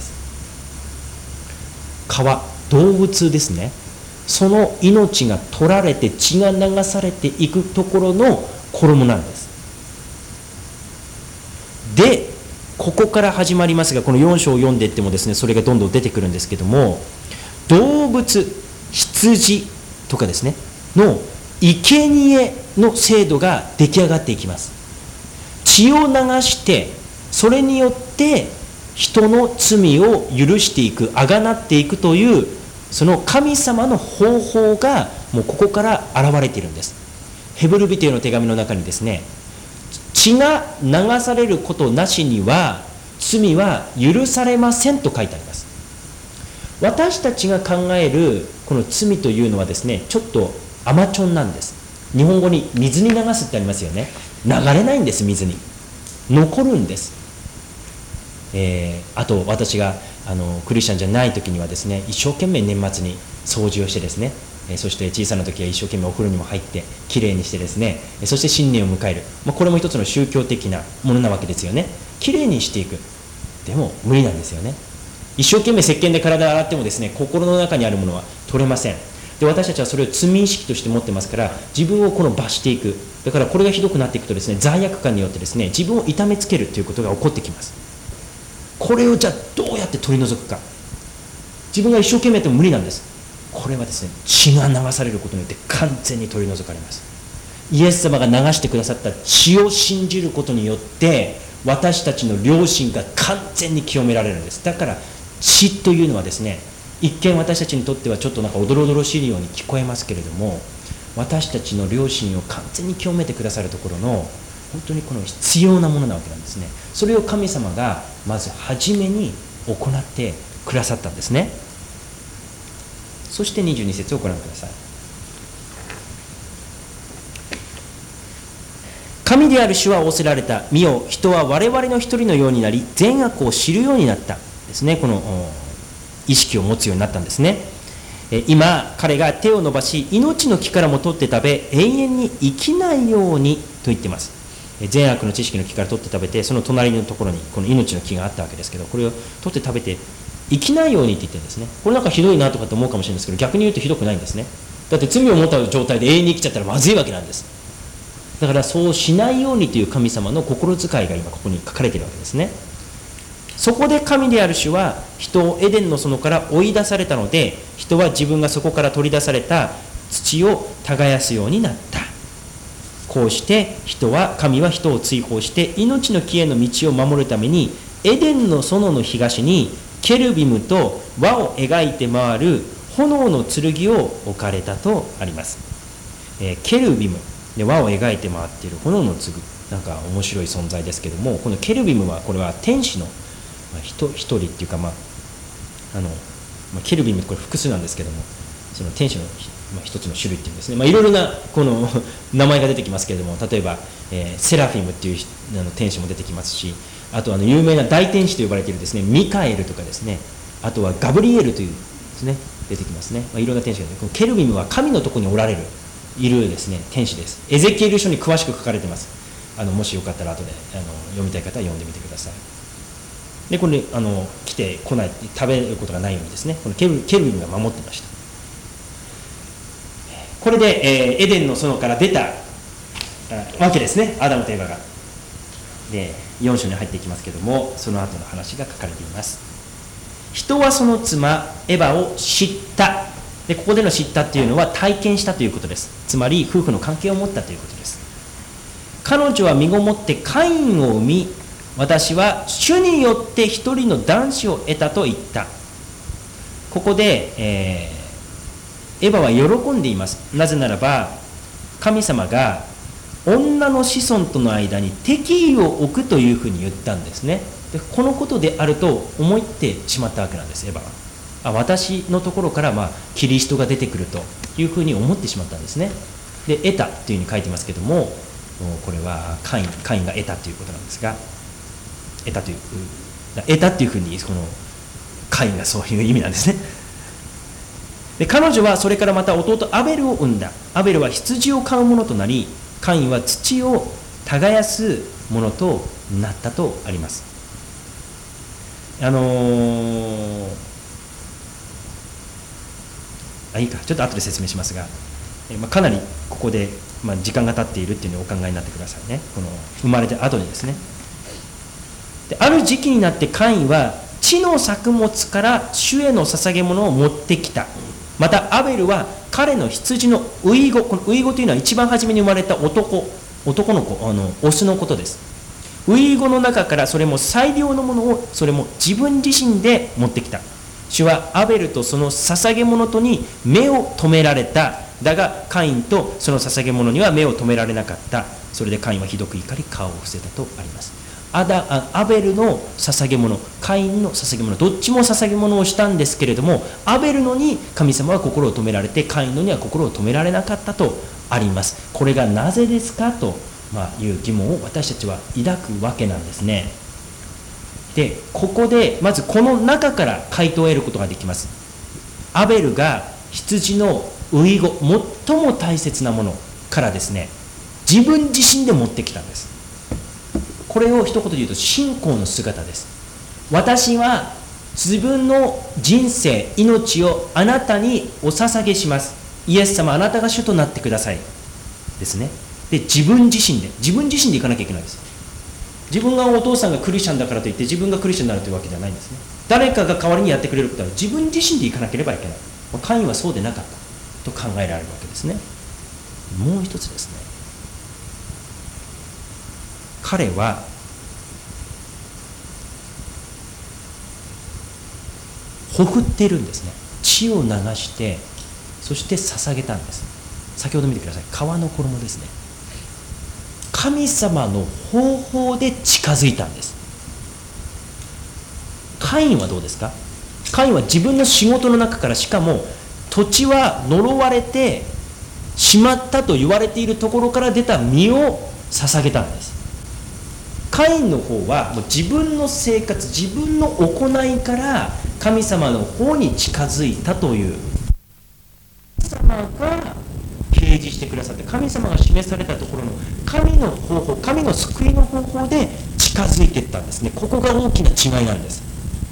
革、動物ですね。その命が取られて血が流されていくところの衣なんです。でここから始まりますが、このよん章を読んでいってもですね、それがどんどん出てくるんですけども、動物、羊とかですねの生贄の制度が出来上がっていきます。血を流してそれによって人の罪を許していく、あがなっていくというその神様の方法がもうここから現れているんです。ヘブル人への手紙の中にですね、血が流されることなしには罪は許されませんと書いてあります。 私たちが考えるこの罪というのはですね、ちょっと甘ちょんなんです。日本語に水に流すってありますよね。流れないんです。水に残るんです。えー、あと私があのクリスチャンじゃない時にはですね、一生懸命年末に掃除をしてですね、えー、そして小さな時は一生懸命お風呂にも入ってきれいにしてですね、そして新年を迎える、まあ、これも一つの宗教的なものなわけですよね。きれいにしていく。でも無理なんですよね。一生懸命石鹸で体を洗ってもですね、心の中にあるものは取れません。で、私たちはそれを罪意識として持ってますから、自分をこの罰していく。だからこれがひどくなっていくとですね、罪悪感によってですね、自分を痛めつけるということが起こってきます。これをじゃあどうやって取り除くか。自分が一生懸命やっても無理なんです。これはですね、血が流されることによって完全に取り除かれます。イエス様が流してくださった血を信じることによって、私たちの良心が完全に清められるんです。だから血というのはですね、一見私たちにとってはちょっとなんかおどろおどろしいように聞こえますけれども、私たちの良心を完全に清めてくださるところの本当にこの必要なものなわけなんですね。それを神様がまず初めに行ってくださったんですね。そしてにじゅうに節をご覧ください。神である主は仰せられた。見よ、人は我々の一人のようになり、善悪を知るようになったですね。この意識を持つようになったんですね。今彼が手を伸ばし、命の木からも取って食べ、永遠に生きないようにと言っています。善悪の知識の木から取って食べて、その隣のところにこの命の木があったわけですけど、これを取って食べて生きないようにって言ってるんですね。これなんかひどいなとかって思うかもしれないんですけど、逆に言うとひどくないんですね。だって罪を持った状態で永遠に生きちゃったらまずいわけなんです。だからそうしないようにという神様の心遣いが今ここに書かれているわけですね。そこで神である主は人をエデンの園から追い出されたので、人は自分がそこから取り出された土を耕すようになった。こうして人は神は人を追放して命の木への道を守るために、エデンの園の東にケルビムと輪を描いて回る炎の剣を置かれたとあります。えー、ケルビムで輪を描いて回っている炎の剣、なんか面白い存在ですけども、このケルビムはこれは天使の一人っていうか、まああのまあ、ケルビムこれ複数なんですけども、その天使の一つの種類っていうんですね。まあ、いろいろなこの名前が出てきますけれども、例えば、えー、セラフィムっていうあの天使も出てきますし、あとあの有名な大天使と呼ばれているですね、ミカエルとかですね、あとはガブリエルというですね、出てきますね。まあ、いろんな天使が出て、このケルビムは神のところにおられるいるですね天使です。エゼキエル書に詳しく書かれています。あのもしよかったら後であの読みたい方は読んでみてください。でこれあの来てこない食べることがないようにですね、このケルケルビムが守ってました。これで、えー、エデンの園から出たわけですね、アダムとエバが。でよん章に入っていきますけども、その後の話が書かれています。人はその妻エバを知った。でここでの知ったというのは体験したということです。つまり夫婦の関係を持ったということです。彼女は身ごもってカインを産み、私は主によって一人の男子を得たと言った。ここで、えー、エバは喜んでいます。なぜならば神様が女の子孫との間に敵意を置くというふうに言ったんですね。でこのことであると思ってしまったわけなんです。エバはあ私のところから、まあ、キリストが出てくるというふうに思ってしまったんですね。で得たというふうに書いてますけども、これはカイン、カインが得たということなんですが、得たという得たというふうにこのカインがそういう意味なんですね。で彼女はそれからまた弟アベルを産んだ。アベルは羊を飼う者となり、カインは土を耕す者となったとあります。あのーあいいかちょっと後で説明しますが、えまあ、かなりここで、まあ、時間が経っているっていうのをお考えになってくださいね。この生まれて後にですね。である時期になってカインは地の作物から主への捧げ物を持ってきた。またアベルは彼の羊のウイゴ、このウイゴというのは一番初めに生まれた男男の子、あのオスのことです。ウイゴの中からそれも最良のものをそれも自分自身で持ってきた。主はアベルとその捧げ物とに目を留められた。だがカインとその捧げ物には目を留められなかった。それでカインはひどく怒り顔を伏せたとあります。 アダあアベルの捧げ物、カインの捧げ物、どっちも捧げ物をしたんですけれども、アベルのに神様は心を止められて、カインのには心を止められなかったとあります。これがなぜですかと、まあ、いう疑問を私たちは抱くわけなんですね。でここでまずこの中から回答を得ることができます。アベルが羊の遺語、最も大切なものからですね、自分自身で持ってきたんです。これを一言で言うと信仰の姿です。私は自分の人生、命をあなたにお捧げします。イエス様、あなたが主となってくださいですね。で自分自身で自分自身で行かなきゃいけないです。自分がお父さんがクリスチャンだからといって自分がクリスチャンになるというわけではないんですね。誰かが代わりにやってくれることは自分自身で行かなければいけない。カインはそうでなかったと考えられるわけですね。もう一つですね、彼はほふっているんですね。血を流して、そして捧げたんです。先ほど見てください。革の衣ですね。神様の方法で近づいたんです。カインはどうですか？カインは自分の仕事の中から、しかも土地は呪われてしまったと言われているところから出た実を捧げたんです。カインの方はもう自分の生活、自分の行いから神様の方に近づいたという、神様が掲示してくださって、神様が示されたところの神の方法、神の救いの方法で近づいていったんですね。ここが大きな違いなんです。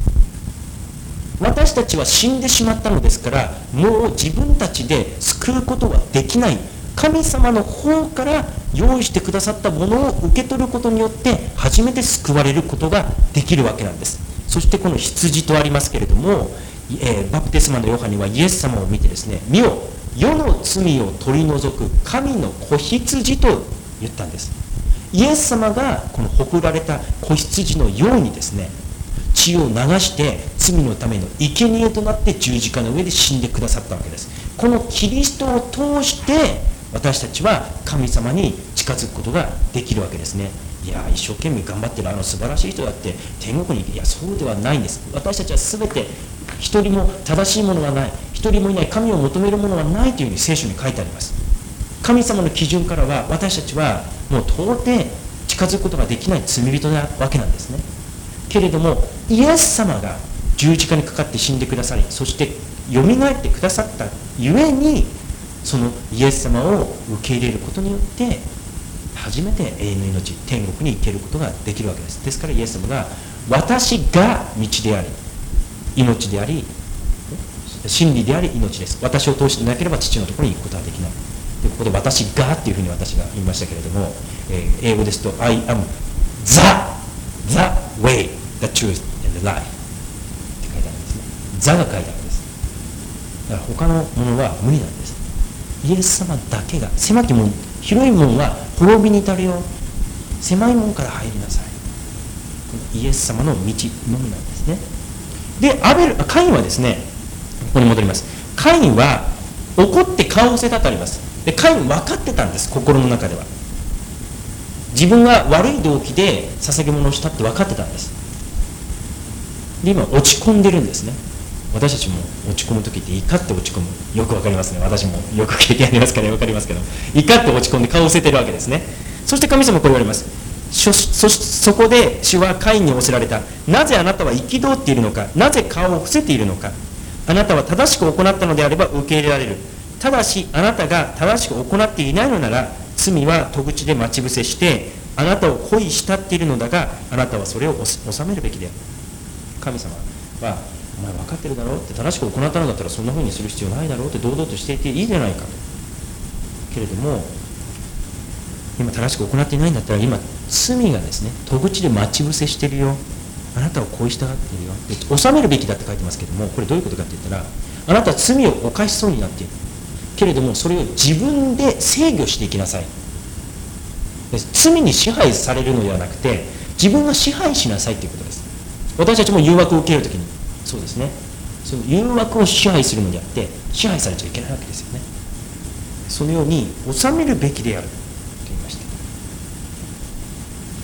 私たちは死んでしまったのですから、もう自分たちで救うことはできない。神様の方から用意してくださったものを受け取ることによって初めて救われることができるわけなんです。そしてこの羊とありますけれども、えー、バプテスマのヨハネはイエス様を見てですね、見よ、世の罪を取り除く神の子羊と言ったんです。イエス様がこのほふられた子羊のようにですね、血を流して罪のための生贄となって十字架の上で死んでくださったわけです。このキリストを通して私たちは神様に近づくことができるわけですね。いや一生懸命頑張ってるあの素晴らしい人だって天国に行く。いやそうではないんです。私たちは全て一人も正しいものがない、一人もいない、神を求めるものはないというふうに聖書に書いてあります。神様の基準からは私たちはもう到底近づくことができない罪人なわけなんですね。けれどもイエス様が十字架にかかって死んでくださり、そしてよみがえってくださったゆえに、そのイエス様を受け入れることによって初めて永遠の命、天国に行けることができるわけです。ですからイエス様が私が道であり命であり真理であり命です、私を通してなければ父のところに行くことはできない。でここで私がっていうふうに私が言いましたけれども、えー、英語ですと I am the the way, the truth and the life って書いてあるんですね。ザが書いてあるんです。だから他のものは無理なんです。イエス様だけが、狭き門、広い門は滅びに至るよ、狭い門から入りなさい。このイエス様の道のみなんですね。でアベルカインはですね、ここに戻ります。カインは怒って顔を伏せたとあります。でカイン分かってたんです。心の中では自分が悪い動機で捧げ物をしたって分かってたんです。で今落ち込んでるんですね。私たちも落ち込む時って怒って落ち込む、よく分かりますね。私もよく経験ありますから分かりますけど、怒って落ち込んで顔を伏せてるわけですね。そして神様こう言われます。そ, そ, そこで主はカインに仰せられた。なぜあなたは憤っているのか、なぜ顔を伏せているのか。あなたは正しく行ったのであれば受け入れられる。ただしあなたが正しく行っていないのなら、罪は戸口で待ち伏せしてあなたを恋したっているのだが、あなたはそれを収めるべきである。神様はお前分かってるだろうって、正しく行ったのだったらそんな風にする必要ないだろうって堂々としていていいじゃないかと。けれども今正しく行っていないんだったら、今罪がですね戸口で待ち伏せしてるよ、あなたを恋したがっているよで、収めるべきだって書いてますけども、これどういうことかって言ったら、あなたは罪を犯しそうになっているけれども、それを自分で制御していきなさい。罪に支配されるのではなくて自分が支配しなさいということです。私たちも誘惑を受けるときにそうですね、その誘惑を支配するのであって支配されちゃいけないわけですよね。そのように治めるべきであると言いました。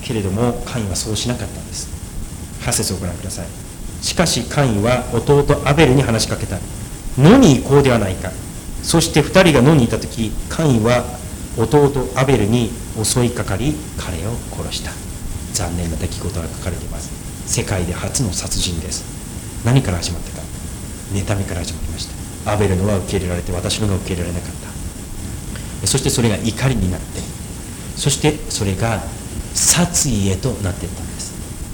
けれどもカインはそうしなかったんです。はち節をご覧ください。しかしカインは弟アベルに話しかけた。野に行こうではないか。そしてふたりが野にいたとき、カインは弟アベルに襲いかかり彼を殺した。残念な出来事が書かれています。世界で初の殺人です。何から始まったか。妬みから始まりました。アベルのは受け入れられて、私のが受け入れられなかった。そしてそれが怒りになって、そしてそれが殺意へとなっていったんです。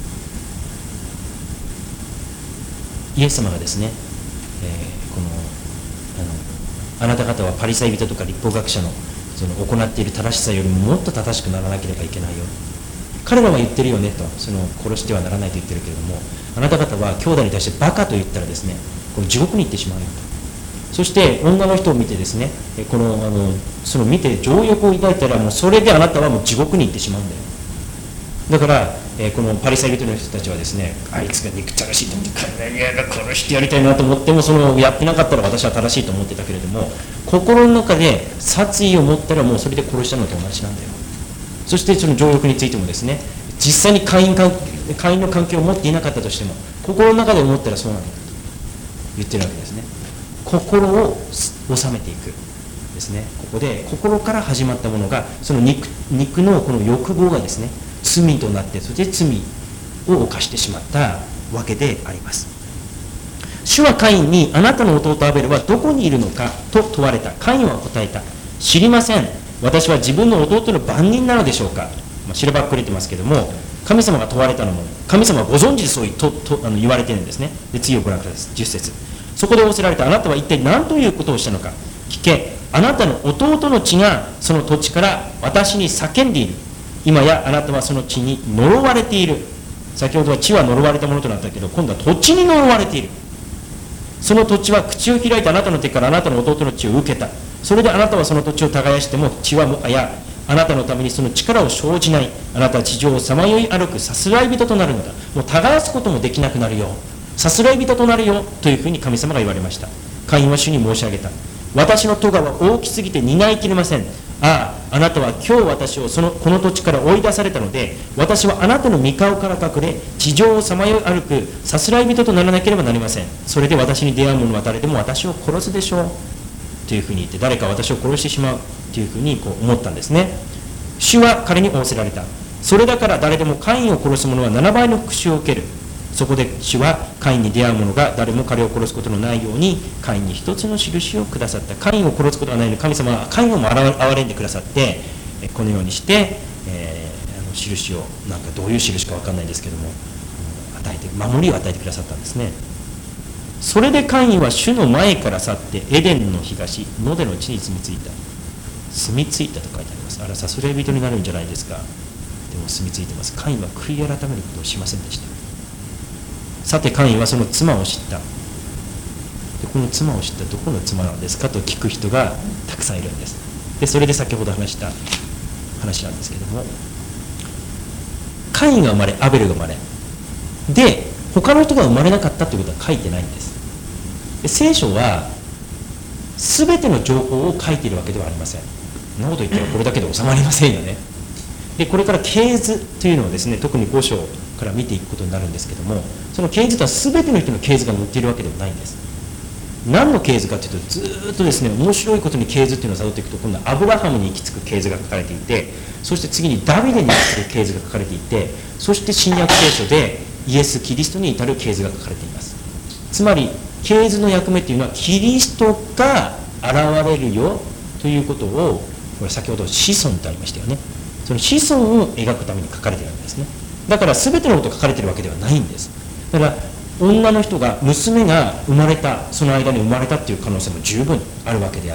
イエス様がですね、えー、このあのあなた方はパリサイ人とか律法学者のその行っている正しさよりももっと正しくならなければいけないよ。彼らは言ってるよねと、その殺してはならないと言ってるけれども、あなた方は兄弟に対してバカと言ったらですね、この地獄に行ってしまうよと。そして女の人を見てですね、このあのその見て情欲を抱いたら、もうそれであなたはもう地獄に行ってしまうんだよ。だから、えー、このパリサイ人の人たちはですね、あいつが憎たらしいと思って、彼が殺してやりたいなと思っても、そのやってなかったら私は正しいと思ってたけれども、心の中で殺意を持ったらもうそれで殺したのと同じなんだよ。そしてその情欲についてもですね、実際に会員関会員の関係を持っていなかったとしても、心の中で思ったらそうなんだと言ってるわけですね。心を収めていくですね。ここで心から始まったものが、その 肉, 肉のこの欲望がですね、罪となって、そして罪を犯してしまったわけであります。主はカインに、あなたの弟アベルはどこにいるのかと問われた。カインは答えた。知りません。私は自分の弟の番人なのでしょうか。まあ、しらばっくれてますけども、神様が問われたのも、神様はご存知でそうととあの言われているんですね。で、次をご覧ください。じゅっ節。そこで仰せられた。あなたは一体何ということをしたのか。聞け。あなたの弟の血がその土地から私に叫んでいる。今やあなたはその地に呪われている。先ほどは地は呪われたものとなったけど、今度は土地に呪われている。その土地は口を開いてあなたの手からあなたの弟の血を受けた。それであなたはその土地を耕しても地はもはやあなたのためにその力を生じない。あなたは地上をさまよい歩くさすらい人となるのだ。もう耕すこともできなくなるよ。さすらい人となるよというふうに神様が言われました。カインは主に申し上げた。私の咎は大きすぎて担いきれません。ああ、あなたは今日私をそのこの土地から追い出されたので、私はあなたの御顔から隠れ、地上をさまよい歩くさすらい人とならなければなりません。それで私に出会う者は誰でも私を殺すでしょう。というふうに言って、誰か私を殺してしまうというふうにこう思ったんですね。主は彼に仰せられた。それだから誰でもカインを殺す者はななばいの復讐を受ける。そこで主はカインに出会う者が誰も彼を殺すことのないように、カインに一つの印をくださった。カインを殺すことがないのに、神様はカインをも憐れんでくださって、このようにして、えー、あの印を、なんかどういう印か分かんないですけども、与えて、守りを与えてくださったんですね。それでカインは主の前から去ってエデンの東野での地に住み着いた。住み着いたと書いてあります。あら、さすらい人になるんじゃないですか。でも住み着いてます。カインは悔い改めることをしませんでした。さてカインはその妻を知った。でこの妻を知ったどこの妻なんですかと聞く人がたくさんいるんです。でそれで先ほど話した話なんですけども、カインが生まれアベルが生まれで、他の人が生まれなかったということは書いてないんです。で聖書は全ての情報を書いているわけではありません。そんなこと言ったらこれだけで収まりませんよね。でこれから系図というのをですね、特にご章から見ていくことになるんですけども、その系図とは全ての人の系図が載っているわけではないんです。何の系図かというと、ずっとですね、面白いことに系図というのを辿っていくと、今度はアブラハムに行き着く系図が書かれていて、そして次にダビデに行き着く系図が書かれていて、そして新約聖書でイエス・キリストに至る系図が書かれています。つまり系図の役目というのは、キリストが現れるよということを、これ先ほど子孫とありましたよね。その子孫を描くために書かれているわけですね。だから全てのことが書かれているわけではないんです。だから女の人が、娘が生まれた、その間に生まれたっていう可能性も十分あるわけであって、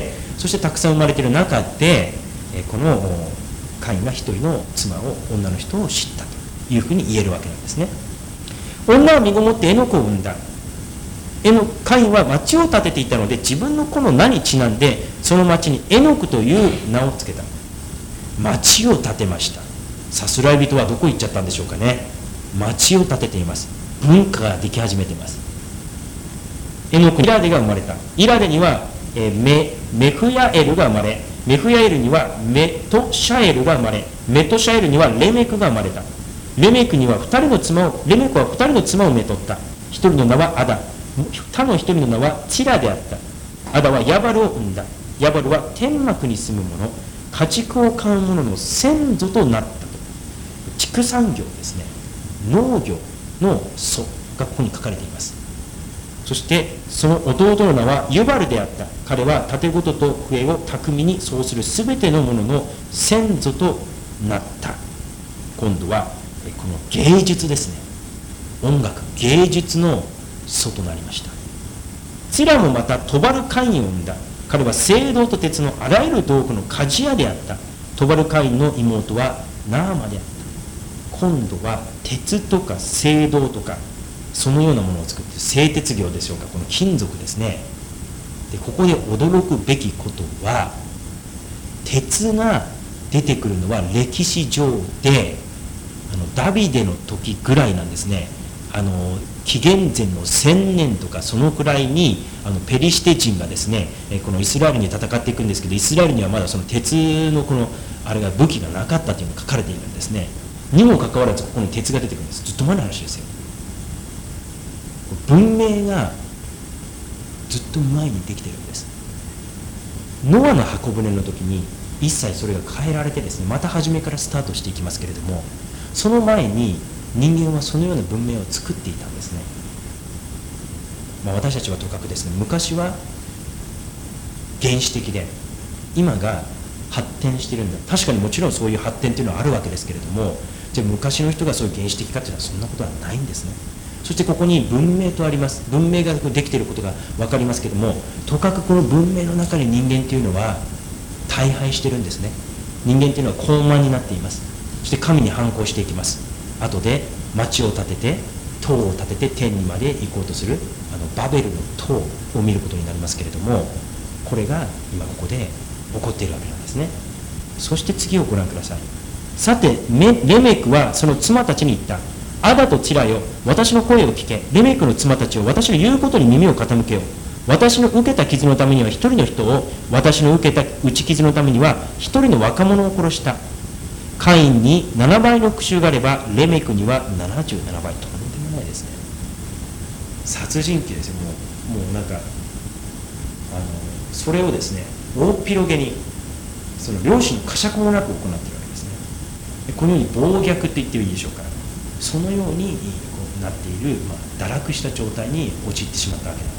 そしてたくさん生まれている中で、このカインは一人の妻を、女の人を知ったというふうに言えるわけなんですね。女は身ごもってエノコを産んだ。エノカインは町を建てていたので、自分の子の名にちなんでその町にエノクという名をつけた。町を建てました。さすらい人はどこ行っちゃったんでしょうかね。町を建てています。文化ができ始めています。エノクにイラデが生まれた。イラデには、えー、メ, メフヤエルが生まれ、
メフヤエルにはメトシャエルが生まれ、メトシャエルにはレメクが生まれた。レメクには二人の妻を、レメクは二人の妻をめとった。一人の名はアダ、他の一人の名はチラであった。アダはヤバルを生んだ。ヤバルは天幕に住む者、家畜を飼う者の先祖となったと。畜産業ですね、農業の祖がここに書かれています。そしてその弟の名はユバルであった。彼は盾事と笛を巧みに奏するすべてのものの先祖となった。今度はこの芸術ですね、音楽芸術の祖となりました。ツィラもまたトバルカインを生んだ。彼は青銅と鉄のあらゆる道具の鍛冶屋であった。トバルカインの妹はナーマであった。今度は鉄とか青銅とかそのようなものを作って、製鉄業でしょうか、この金属ですね。でここで驚くべきことは、鉄が出てくるのは歴史上であのダビデの時ぐらいなんですね。あの紀元前のせんねんとかそのくらいにあのペリシテ人がですね、このイスラエルに戦っていくんですけど、イスラエルにはまだその鉄のこのあれが武器がなかったというのが書かれているんですね。にもかかわらずここに鉄が出てくるんです。ずっと前の話ですよ。文明がずっと前にできてるんです。ノアの箱舟の時に一切それが変えられてですね、また初めからスタートしていきますけれども、その前に人間はそのような文明を作っていたんですね。まあ、私たちはとかくですね、昔は原始的で今が発展してるんだ。確かにもちろんそういう発展というのはあるわけですけれども、じゃあ昔の人がそういう原始的かというのはそんなことはないんですね。そしてここに文明とあります。文明ができていることが分かりますけれども、とかくこの文明の中に人間というのは大敗してるんですね。人間というのは高慢になっています。そして神に反抗していきます。後で町を建てて塔を建てて天にまで行こうとするあのバベルの塔を見ることになりますけれども、これが今ここで起こっているわけなんですね。そして次をご覧ください。さてレメクはその妻たちに言った。アダとチラよ、私の声を聞け。レメクの妻たちを私の言うことに耳を傾けよう。私の受けた傷のためには一人の人を、私の受けた打ち傷のためには一人の若者を殺した。カインにななばいの復讐があればレメクにはななじゅうななばい。とんでもないですね。殺人鬼ですよ。もう、もうなんかあのそれをですね大っ広げにその両親の呵責もなく行っているわけですね。このように暴虐って言ってもいいでしょうか。そのようにこうなっている、まあ、堕落した状態に陥ってしまったわけなんです。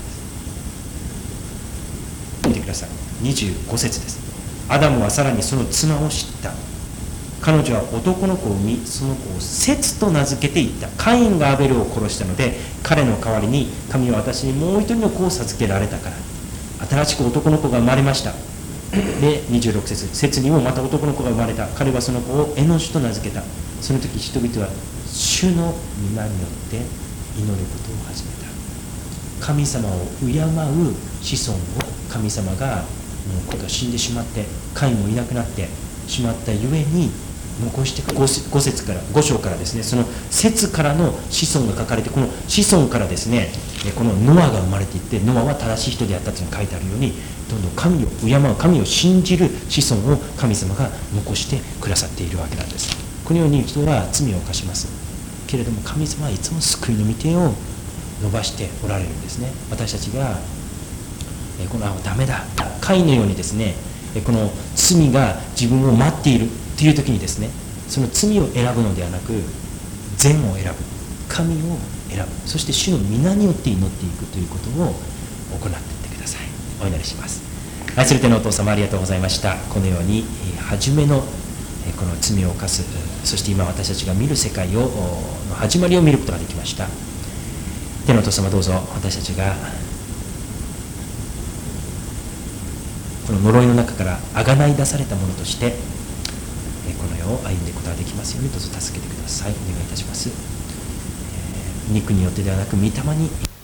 見てください。にじゅうご節です。アダムはさらにその妻を知った。彼女は男の子を産み、その子をセツと名付けていった。カインがアベルを殺したので、彼の代わりに神は私にもう一人の子を授けられたから。新しく男の子が生まれました。でにじゅうろく節、セツにもまた男の子が生まれた。彼はその子をエノシュと名付けた。その時人々は主の皆によって祈ることを始めた。神様を敬う子孫を神様がもう子が死んでしまって、カインもいなくなってしまったゆえに残して 5, 5節からご章からですね、その節からの子孫が書かれて、この子孫からですね、このノアが生まれていって、ノアは正しい人であったというのが書いてあるように、どんどん神を敬う、神を信じる子孫を神様が残してくださっているわけなんです。このように人は罪を犯しますけれども、神様はいつも救いの御手を伸ばしておられるんですね。私たちがこのあダメだカインのようにですね、この罪が自分を待っているという時にですね、その罪を選ぶのではなく善を選ぶ、神を選ぶ、そして主の皆によって祈っていくということを行っていってください。お祈りします。愛する天のお父様、ありがとうございました。このように初めのこの罪を犯す、そして今私たちが見る世界をの始まりを見ることができました。天のお父様、どうぞ私たちがこの呪いの中からあがない出されたものとしてこの世を歩んでいくことができますように、どうぞ助けてください。お願いいたします。えー、肉によってではなく御霊に